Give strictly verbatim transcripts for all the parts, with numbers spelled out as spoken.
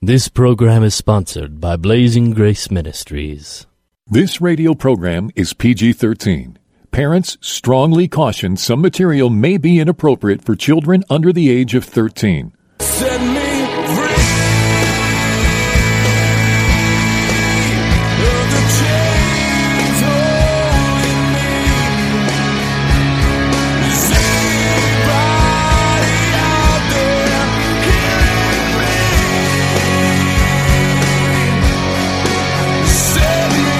This program is sponsored by Blazing Grace Ministries. This radio program is P G thirteen. Parents strongly caution some material may be inappropriate for children under the age of thirteen. Set me free. Of the chains holding me. Is anybody out there hearing me? Set me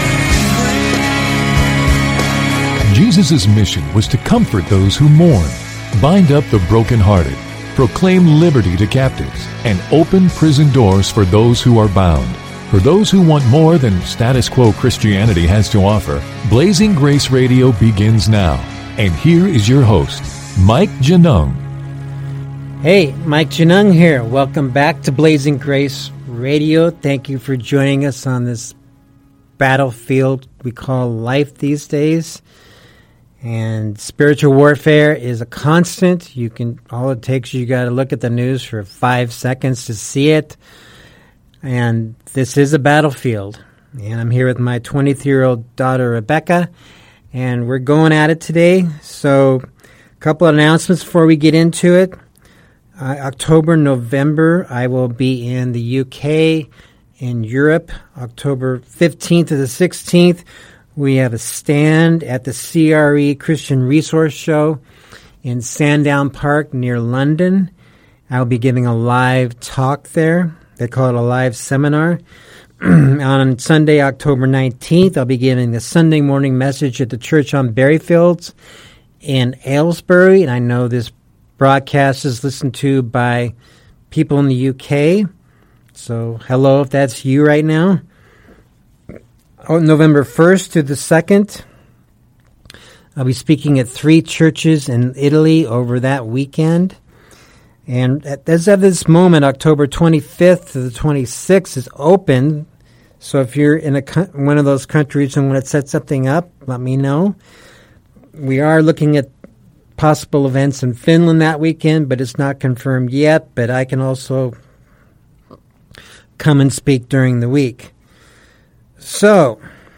free. Jesus' mission was to comfort those who mourn, bind up the brokenhearted, proclaim liberty to captives, and open prison doors for those who are bound. For those who want more than status quo Christianity has to offer, Blazing Grace Radio begins now. And here is your host, Mike Janung. Hey, Mike Janung here. Welcome back to Blazing Grace Radio. Thank you for joining us on this battlefield we call life these days. And spiritual warfare is a constant. You can, all it takes, you got to look at the news for five seconds to see it. And this is a battlefield. And I'm here with my twenty-three-year-old daughter, Rebecca, and we're going at it today. So a couple of announcements before we get into it. Uh, October, November, I will be in the U K, in Europe, October fifteenth to the sixteenth. We have a stand at the C R E Christian Resource Show in Sandown Park near London. I'll be giving a live talk there. They call it a live seminar. On Sunday, October nineteenth, I'll be giving the Sunday morning message at the church on Berryfields in Aylesbury. And I know this broadcast is listened to by people in the U K. So hello if that's you right now. Oh, November first to the second, I'll be speaking at three churches in Italy over that weekend. And at, as of this moment, October twenty-fifth to the twenty-sixth is open. So if you're in a one of those countries and want to set something up, let me know. We are looking at possible events in Finland that weekend, but it's not confirmed yet. But I can also come and speak during the week. So,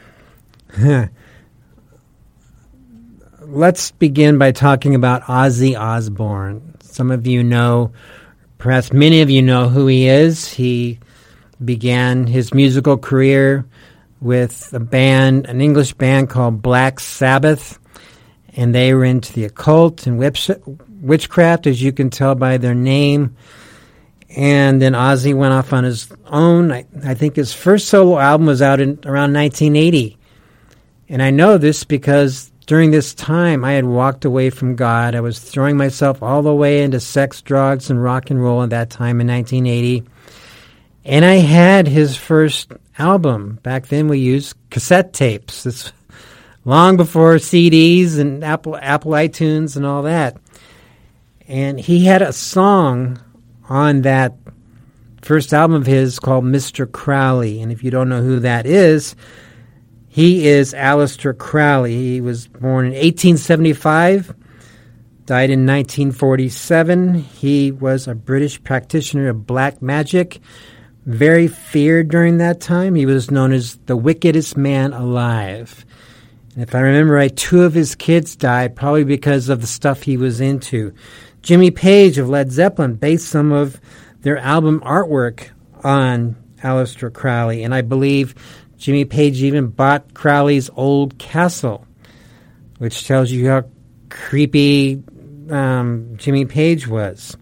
let's begin by talking about Ozzy Osbourne. Some of you know, perhaps many of you know who he is. He began his musical career with a band, an English band called Black Sabbath, and they were into the occult and witch, witchcraft, as you can tell by their name. And then Ozzy went off on his own. I, I think his first solo album was out in around nineteen eighty. And I know this because during this time I had walked away from God. I was throwing myself all the way into sex, drugs, and rock and roll at that time in nineteen eighty. And I had his first album. Back then we used cassette tapes. This long before C Ds and Apple Apple iTunes and all that. And he had a song on that first album of his called Mister Crowley. And if you don't know who that is, he is Aleister Crowley. He was born in eighteen seventy-five, died in nineteen forty-seven. He was a British practitioner of black magic, very feared during that time. He was known as the wickedest man alive. And if I remember right, two of his kids died, probably because of the stuff he was into. Jimmy Page of Led Zeppelin based some of their album artwork on Aleister Crowley, and I believe Jimmy Page even bought Crowley's old castle, which tells you how creepy um, Jimmy Page was.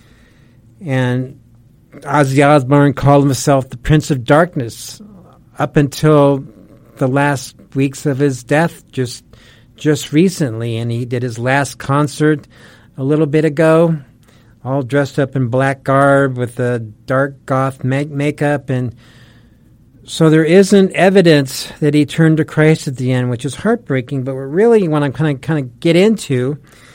And Ozzy Osbourne called himself the Prince of Darkness up until the last weeks of his death, just just recently, and he did his last concert a little bit ago, all dressed up in black garb with the dark goth make- makeup. And so there isn't evidence that he turned to Christ at the end, which is heartbreaking. But what really want to kind of kind of get into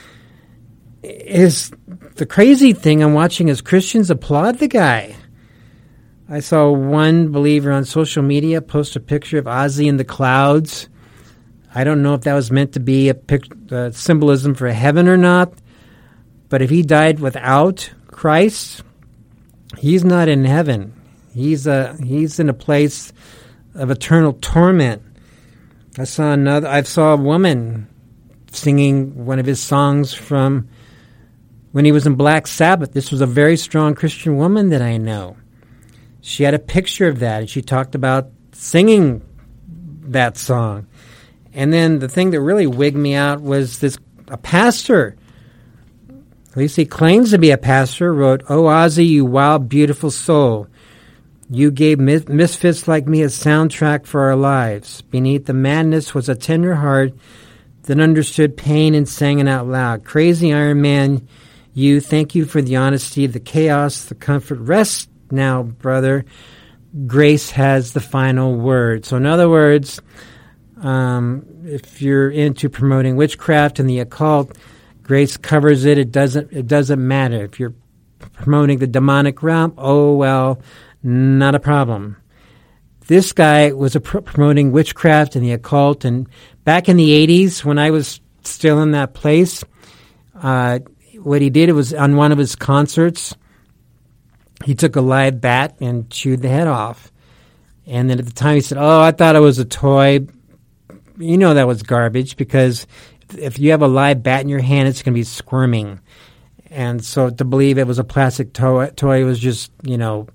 is the crazy thing I'm watching is Christians applaud the guy. I saw one believer on social media post a picture of Ozzy in the clouds. I don't know if that was meant to be a pic- uh, symbolism for heaven or not. But if he died without Christ, he's not in heaven. He's a he's in a place of eternal torment. I saw another. I saw a woman singing one of his songs from when he was in Black Sabbath. This was a very strong Christian woman that I know. She had a picture of that, and she talked about singing that song. And then the thing that really wigged me out was this a pastor. At least he claims to be a pastor, wrote, "Oh, Ozzy, you wild, beautiful soul. You gave mis- misfits like me a soundtrack for our lives. Beneath the madness was a tender heart that understood pain and sang it out loud. Crazy Iron Man, you, thank you for the honesty, the chaos, the comfort. Rest now, brother. Grace has the final word." So in other words, um, if you're into promoting witchcraft and the occult, grace covers it. It doesn't, it doesn't matter. If you're promoting the demonic realm, oh, well, not a problem. This guy was a pr- promoting witchcraft and the occult. And back in the eighties, when I was still in that place, uh, what he did was on one of his concerts, he took a live bat and chewed the head off. And then at the time he said, "Oh, I thought it was a toy." You know that was garbage, because if you have a live bat in your hand, it's going to be squirming. And so to believe it was a plastic toy, toy was just, you know,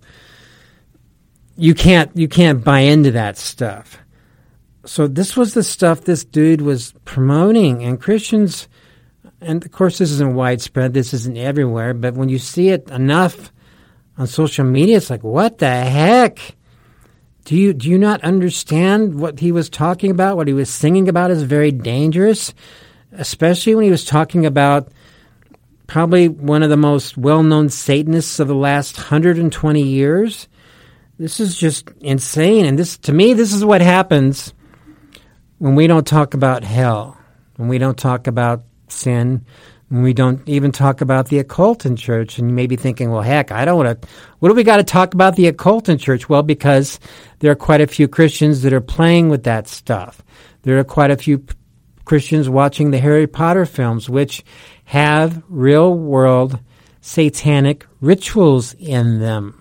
you can't you can't buy into that stuff. So this was the stuff this dude was promoting, and Christians, and of course this isn't widespread, this isn't everywhere, but when you see it enough on social media, it's like, what the heck? Do you do you not understand what he was talking about? What he was singing about is very dangerous, especially when he was talking about probably one of the most well-known Satanists of the last one hundred twenty years. This is just insane. And this, to me, this is what happens when we don't talk about hell, when we don't talk about sin, when we don't even talk about the occult in church. And you may be thinking, well, heck, I don't want to, what do we got to talk about the occult in church? Well, because there are quite a few Christians that are playing with that stuff. There are quite a few Christians watching the Harry Potter films, which have real-world satanic rituals in them.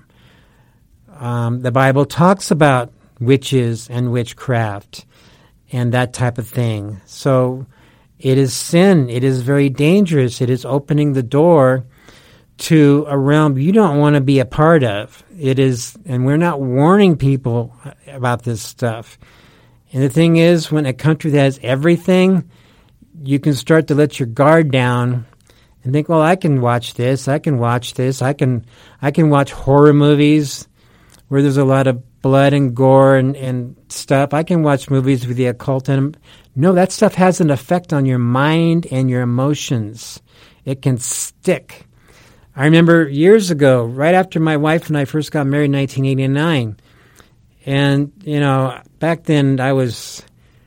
Um, the Bible talks about witches and witchcraft and that type of thing. So it is sin. It is very dangerous. It is opening the door to a realm you don't want to be a part of. It is, and we're not warning people about this stuff. And the thing is, when a country that has everything, you can start to let your guard down and think, well, I can watch this, I can watch this, I can I can watch horror movies where there's a lot of blood and gore and, and stuff. I can watch movies with the occult in them. No, that stuff has an effect on your mind and your emotions. It can stick. I remember years ago, right after my wife and I first got married in nineteen eighty-nine, and, you know, back then I was,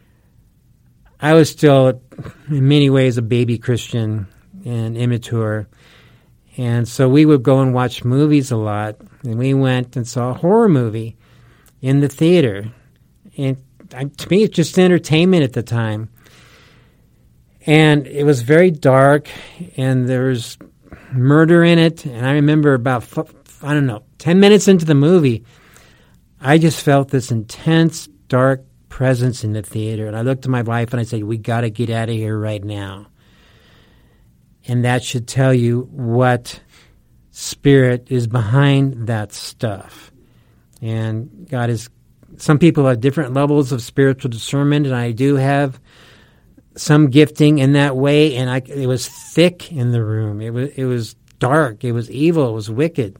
I was still in many ways a baby Christian and immature. And so we would go and watch movies a lot. And we went and saw a horror movie in the theater. And to me, it's just entertainment at the time. And it was very dark, and there was murder in it. And I remember about, I don't know, ten minutes into the movie, I just felt this intense, dark presence in the theater. And I looked at my wife and I said, we got to get out of here right now. And that should tell you what spirit is behind that stuff. And God is, some people have different levels of spiritual discernment, and I do have some gifting in that way. And I, it was thick in the room. It was, it was dark. It was evil. It was wicked.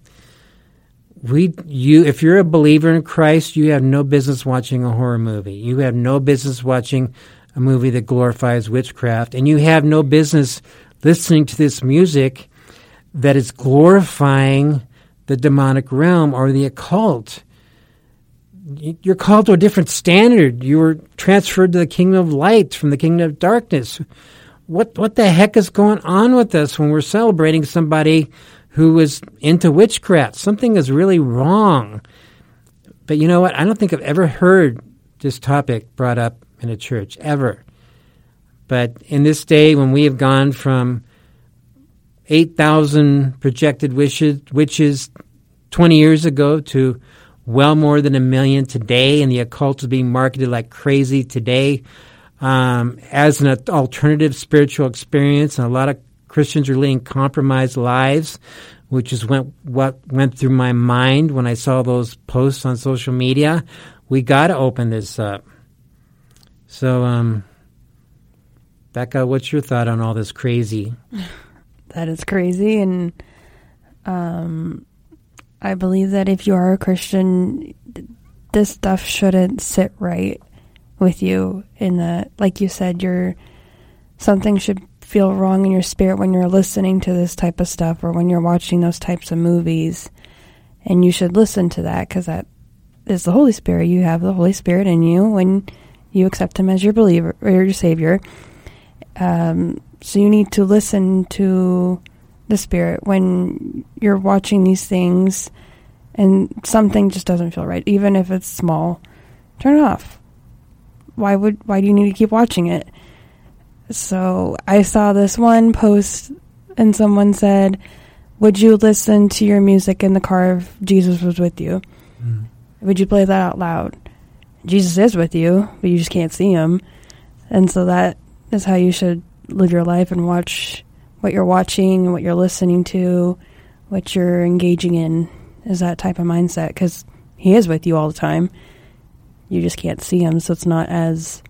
We, you, if you're a believer in Christ, you have no business watching a horror movie. You have no business watching a movie that glorifies witchcraft, and you have no business listening to this music that is glorifying the demonic realm or the occult. You're called to a different standard. You were transferred to the kingdom of light from the kingdom of darkness. What what the heck is going on with us when we're celebrating somebody who is into witchcraft? Something is really wrong. But you know what? I don't think I've ever heard this topic brought up in a church, ever. But in this day, when we have gone from eight thousand projected witches, witches twenty years ago to well more than a million today, and the occult is being marketed like crazy today um, as an alternative spiritual experience. And a lot of Christians are leading compromised lives, which is went, what went through my mind when I saw those posts on social media. We got to open this up. So, um, Becca, what's your thought on all this crazy? That is crazy, and um, I believe that if you are a Christian, this stuff shouldn't sit right with you. In that, like you said, you're something should feel wrong in your spirit when you're listening to this type of stuff or when you're watching those types of movies, and you should listen to that because that is the Holy Spirit. You have the Holy Spirit in you when you accept Him as your believer or your Savior. Um, so you need to listen to the Spirit when you're watching these things and something just doesn't feel right, even if it's small. Turn it off. Why would why do you need to keep watching it? So I saw this one post and someone said, would you listen to your music in the car if Jesus was with you? Mm. Would you play that out loud? Jesus is with you, but you just can't see Him. And so that is how you should live your life and watch what you're watching and what you're listening to, what you're engaging in, is that type of mindset, because He is with you all the time. You just can't see Him, so it's not as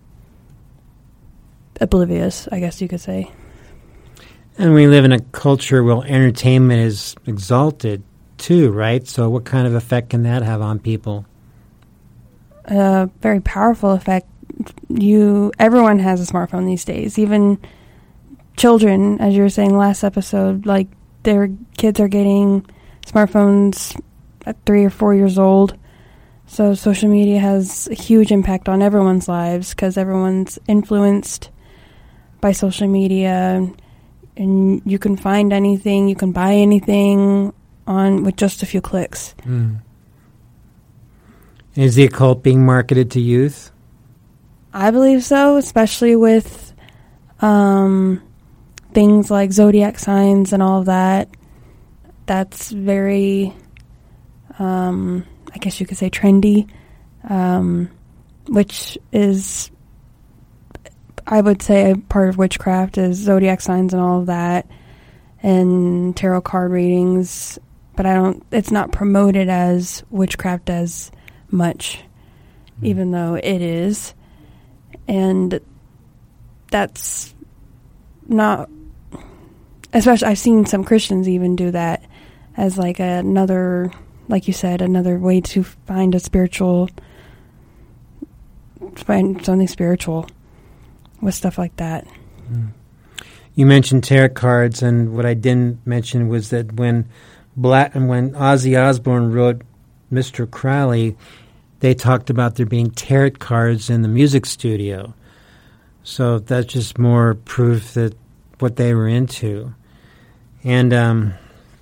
oblivious, I guess you could say. And we live in a culture where entertainment is exalted too, right? So what kind of effect can that have on people? A very powerful effect. You, everyone has a smartphone these days. Even children, as you were saying last episode, like their kids are getting smartphones at three or four years old. So social media has a huge impact on everyone's lives because everyone's influenced by social media, and you can find anything, you can buy anything on with just a few clicks. Mm. Is the occult being marketed to youth? I believe so, especially with um, things like zodiac signs and all of that. That's very, um, I guess you could say, trendy, um, which is, I would say, a part of witchcraft is zodiac signs and all of that, and tarot card readings. But I don't, it's not promoted as witchcraft as much, mm-hmm. even though it is. And that's not, especially I've seen some Christians even do that as like another, like you said, another way to find a spiritual, find something spiritual with stuff like that. You mentioned tarot cards, and what I didn't mention was that when Black and when Ozzy Osbourne wrote Mister Crowley, they talked about there being tarot cards in the music studio. So that's just more proof that what they were into. And um,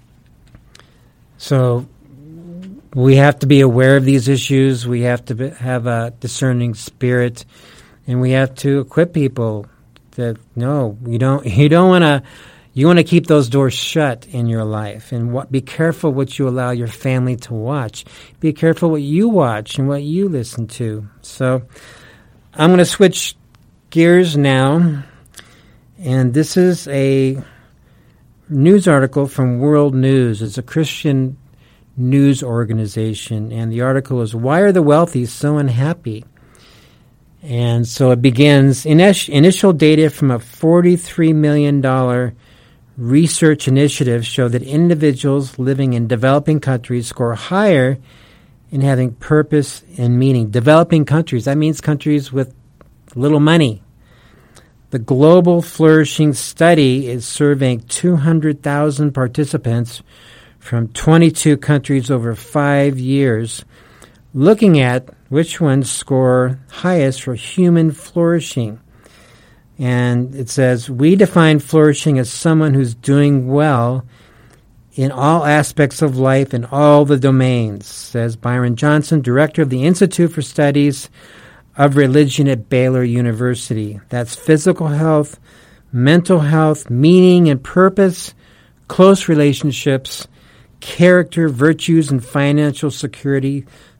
so we have to be aware of these issues. We have to be, have a discerning spirit, and we have to equip people that no, you don't. You don't want to. You want to keep those doors shut in your life, and what, be careful what you allow your family to watch. Be careful what you watch and what you listen to. So I'm going to switch gears now, and this is a news article from World News. It's a Christian news organization, and the article is, "Why are the wealthy so unhappy?" And so it begins, initial data from a forty-three million dollars research initiative show that individuals living in developing countries score higher in having purpose and meaning. Developing countries, that means countries with little money. The Global Flourishing Study is surveying two hundred thousand participants from twenty-two countries over five years, looking at which ones score highest for human flourishing. And it says, we define flourishing as someone who's doing well in all aspects of life in all the domains, says Byron Johnson, director of the Institute for Studies of Religion at Baylor University. That's physical health, mental health, meaning and purpose, close relationships, character, virtues, and financial security.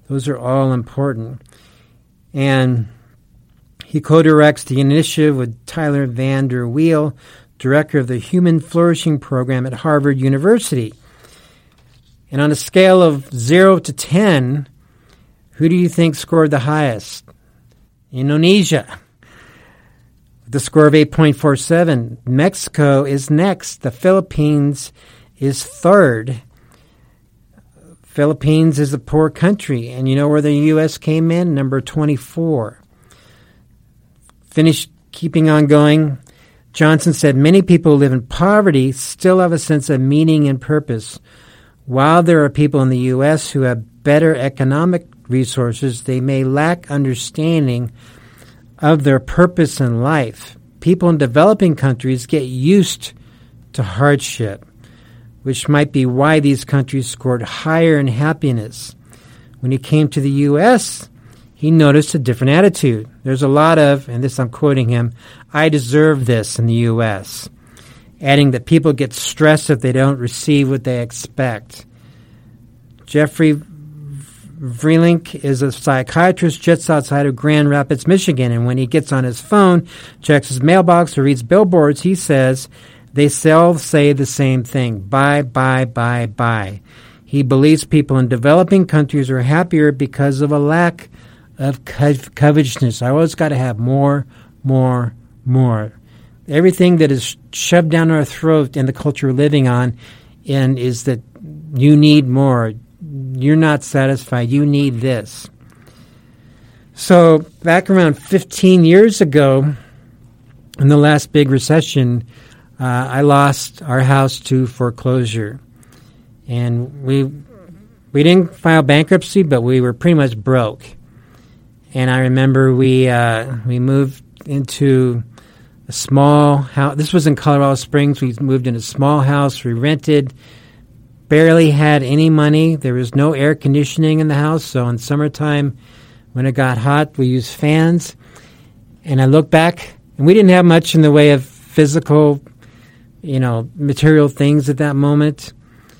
Those are all important. And he co-directs the initiative with Tyler Van Der Weel, director of the Human Flourishing Program at Harvard University. And on a scale of zero to ten, who do you think scored the highest? Indonesia, with a score of eight point four seven. Mexico is next. The Philippines is third. Philippines is a poor country, and you know where the U S came in? Number twenty-four. Finish keeping on going. Johnson said, many people who live in poverty still have a sense of meaning and purpose. While there are people in the U S who have better economic resources, they may lack understanding of their purpose in life. People in developing countries get used to hardship, which might be why these countries scored higher in happiness. When he came to the U S, he noticed a different attitude. There's a lot of, and this I'm quoting him, I deserve this in the U S, adding that people get stressed if they don't receive what they expect. Jeffrey Vreelinck is a psychiatrist just outside of Grand Rapids, Michigan, and when he gets on his phone, checks his mailbox, or reads billboards, he says, they all say the same thing, buy, buy, buy, buy. He believes people in developing countries are happier because of a lack of co- covetousness. I always got to have more, more, more. Everything that is shoved down our throat in the culture we're living on and is that you need more. You're not satisfied. You need this. So back around fifteen years ago, in the last big recession, uh, I lost our house to foreclosure. And we we didn't file bankruptcy, but we were pretty much broke. And I remember we uh, we moved into a small house. This was in Colorado Springs. We moved in a small house. We rented. Barely had any money. There was no air conditioning in the house. So in summertime, when it got hot, we used fans. And I look back, and we didn't have much in the way of physical, you know, material things at that moment.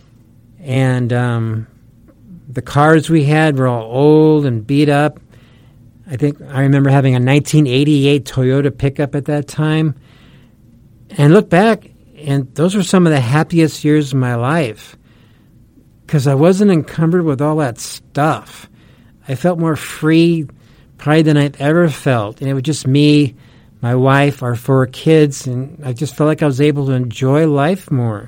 And um, the cars we had were all old and beat up. I think I remember having a nineteen eighty-eight Toyota pickup at that time. And look back, and those were some of the happiest years of my life because I wasn't encumbered with all that stuff. I felt more free probably than I've ever felt. And it was just me, my wife, our four kids, and I just felt like I was able to enjoy life more.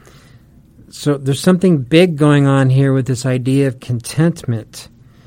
So there's something big going on here with this idea of contentment.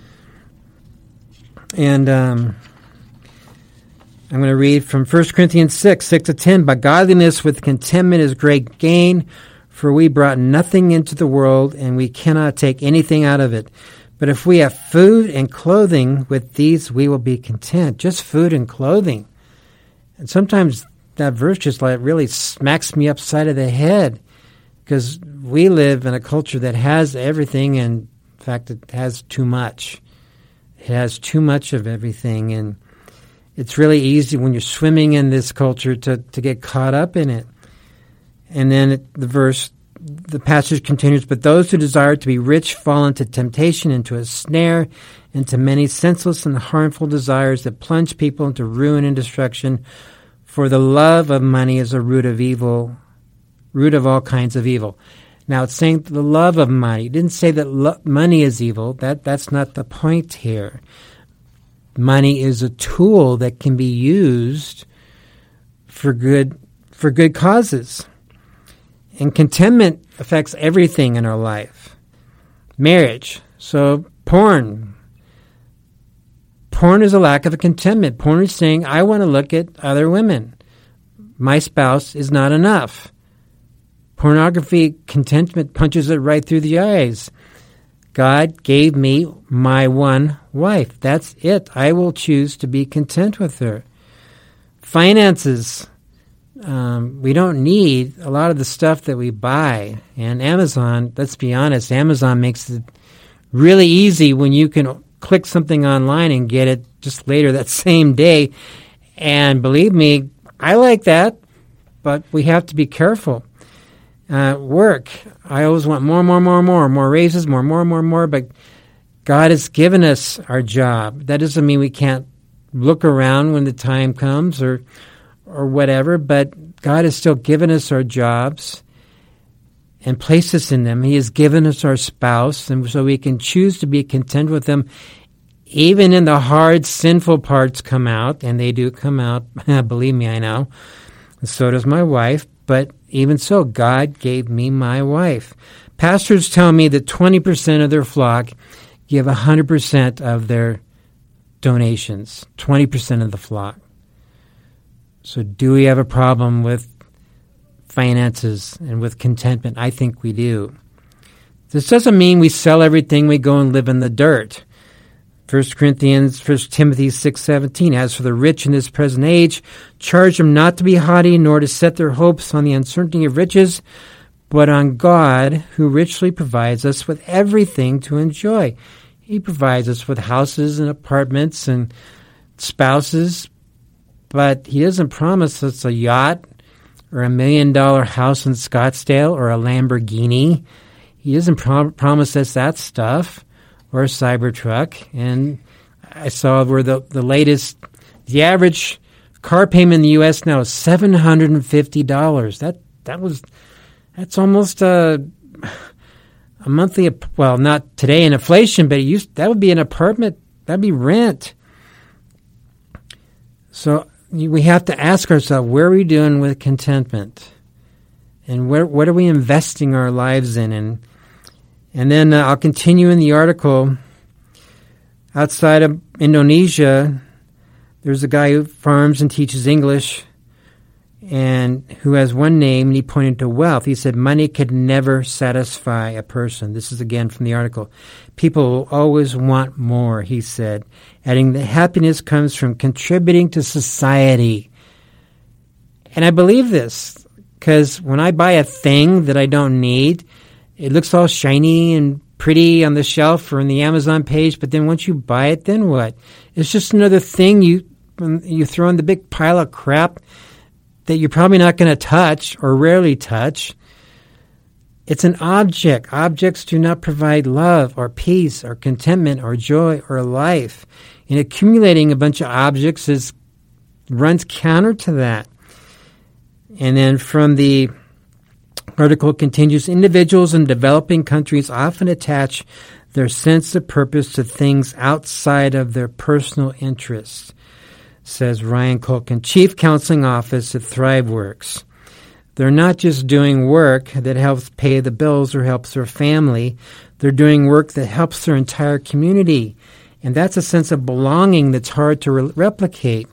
And um, I'm going to read from First Corinthians six, six to ten. But godliness with contentment is great gain, for we brought nothing into the world, and we cannot take anything out of it. But if we have food and clothing, with these we will be content. Just food and clothing. And sometimes that verse just like really smacks me upside of the head, because we live in a culture that has everything, and in fact, it has too much. It has too much of everything, and it's really easy when you're swimming in this culture to, to get caught up in it. And then it, the verse, the passage continues, but those who desire to be rich fall into temptation, into a snare, into many senseless and harmful desires that plunge people into ruin and destruction. For the love of money is a root of evil, root of all kinds of evil. Now, it's saying the love of money. It didn't say that lo- money is evil. That That's not the point here. Money is a tool that can be used for good for good causes. And contentment affects everything in our life. Marriage. So porn. Porn is a lack of a contentment. Porn is saying, I want to look at other women. My spouse is not enough. Pornography, contentment punches it right through the eyes. God gave me my one wife. That's it. I will choose to be content with her. Finances. Um, we don't need a lot of the stuff that we buy. And Amazon, let's be honest, Amazon makes it really easy when you can click something online and get it just later that same day. And believe me, I like that, but we have to be careful. Uh, work. I always want more, more, more, more, more raises, more, more, more, more. But God has given us our job. That doesn't mean we can't look around when the time comes or or whatever, but God has still given us our jobs and placed us in them. He has given us our spouse, and so we can choose to be content with them. Even in the hard, sinful parts come out, and they do come out, believe me, I know. And so does my wife, but even so, God gave me my wife. Pastors tell me that twenty percent of their flock give one hundred percent of their donations, twenty percent of the flock. So do we have a problem with finances and with contentment? I think we do. This doesn't mean we sell everything, we go and live in the dirt. First Corinthians, First Timothy six seventeen, as for the rich in this present age, charge them not to be haughty, nor to set their hopes on the uncertainty of riches, but on God, who richly provides us with everything to enjoy. He provides us with houses and apartments and spouses, but he doesn't promise us a yacht or a million-dollar house in Scottsdale or a Lamborghini. He doesn't prom- promise us that stuff or a Cybertruck. And I saw where the, the latest, the average car payment in the U S now is seven hundred fifty dollars. That that was, that's almost a, a monthly, well, not today in inflation, but it used, that would be an apartment, that'd be rent. So we have to ask ourselves, where are we doing with contentment? And where, what are we investing our lives in? And and then uh, I'll continue in the article. Outside of Indonesia, there's a guy who farms and teaches English and who has one name, and he pointed to wealth. He said, money could never satisfy a person. This is again from the article. People will always want more, he said, adding that happiness comes from contributing to society. And I believe this, because when I buy a thing that I don't need, it looks all shiny and pretty on the shelf or on the Amazon page, but then once you buy it, then what? It's just another thing you you throw in the big pile of crap that you're probably not going to touch or rarely touch. It's an object. Objects do not provide love or peace or contentment or joy or life. And accumulating a bunch of objects is runs counter to that. And then from the article continues, individuals in developing countries often attach their sense of purpose to things outside of their personal interests, says Ryan Culkin, Chief Counseling Office at ThriveWorks. They're not just doing work that helps pay the bills or helps their family. They're doing work that helps their entire community. And that's a sense of belonging that's hard to re- replicate.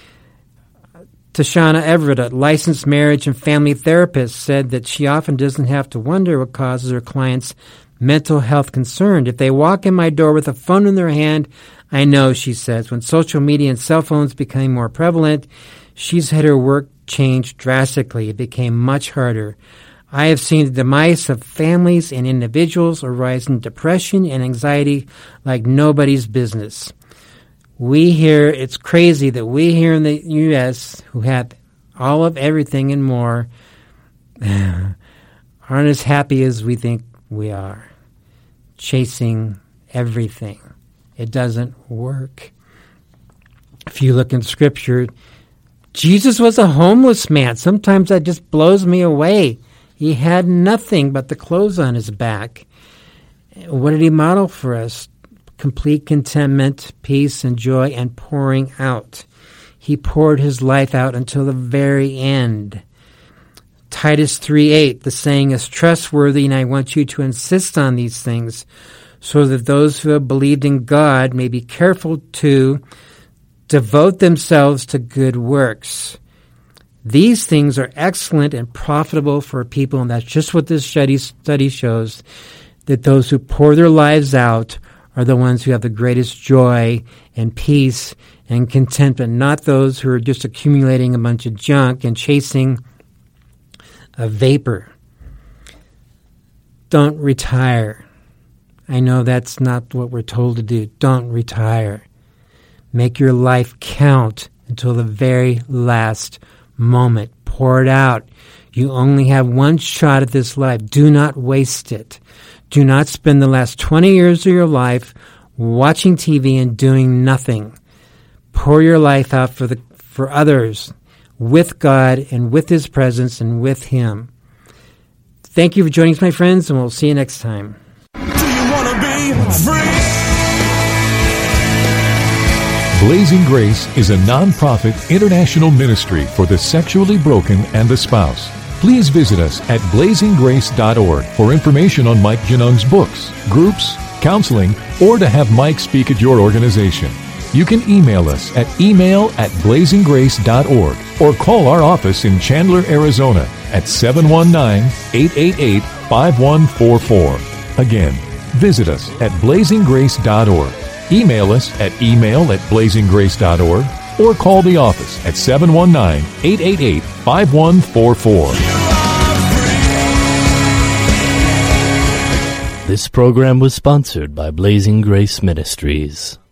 Tashana Everett, a licensed marriage and family therapist, said that she often doesn't have to wonder what causes her clients mental health concern. If they walk in my door with a phone in their hand, I know, she says. When social media and cell phones became more prevalent, she's had her work change drastically. It became much harder. I have seen the demise of families and individuals, a rise in depression and anxiety like nobody's business. We hear, it's crazy that we here in the U S who have all of everything and more aren't as happy as we think we are, chasing everything. It doesn't work. If you look in Scripture, Jesus was a homeless man. Sometimes that just blows me away. He had nothing but the clothes on his back. What did he model for us? Complete contentment, peace, and joy, and pouring out. He poured his life out until the very end. Titus three eight, the saying is trustworthy, and I want you to insist on these things so that those who have believed in God may be careful to devote themselves to good works. These things are excellent and profitable for people, and that's just what this study, study shows, that those who pour their lives out are the ones who have the greatest joy and peace and contentment, not those who are just accumulating a bunch of junk and chasing a vapor. Don't retire. I know that's not what we're told to do. Don't retire. Make your life count until the very last moment. Pour it out. You only have one shot at this life. Do not waste it. Do not spend the last twenty years of your life watching T V and doing nothing. Pour your life out for the for others, with God and with His presence and with Him. Thank you for joining us, my friends, and we'll see you next time. Do you want to be free? Blazing Grace is a non-profit international ministry for the sexually broken and the spouse. Please visit us at blazing grace dot org for information on Mike Genung's books, groups, counseling, or to have Mike speak at your organization. You can email us at email at blazing grace dot org or call our office in Chandler, Arizona at seven one nine, eight eight eight, five one four four. Again, visit us at blazing grace dot org. Email us at email at blazing grace dot org or call the office at seven one nine, eight eight eight, five one four four. This program was sponsored by Blazing Grace Ministries.